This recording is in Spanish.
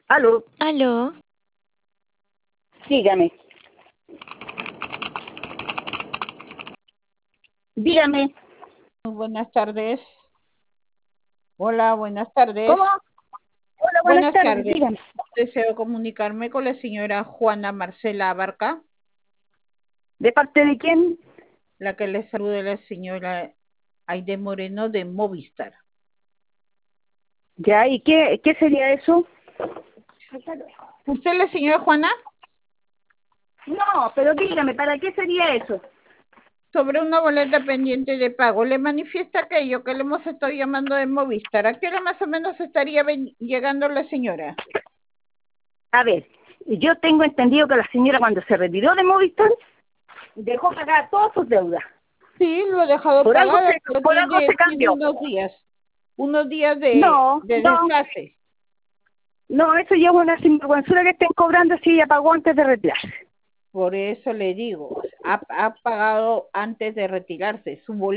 Aló, Aló, dígame, dígame, Buenas tardes. Hola, buenas tardes. ¿cómo? Hola, buenas Buenas tardes, tardes. dígame. Deseo comunicarme con la señora Juana Marcela Abarca, ¿De parte de quién? la que le saluda la señora Aide Moreno de Movistar. Ya, ¿y qué sería eso? ¿Usted es la señora Juana? No, pero dígame, ¿para qué sería eso? Sobre una boleta pendiente de pago. Le manifiesta aquello que le hemos estado llamando de Movistar. ¿A qué hora más o menos estaría llegando la señora? A ver, yo tengo entendido que la señora cuando se retiró de Movistar dejó pagar todas sus deudas. Sí, lo he dejado Por algo pagada, se, pero por algo se tiene cambió. unos días No, de no, desfase. no, eso ya es una sinvergüenzura que estén cobrando si ella pagó antes de retirarse. Por eso le digo, ha pagado antes de retirarse. Su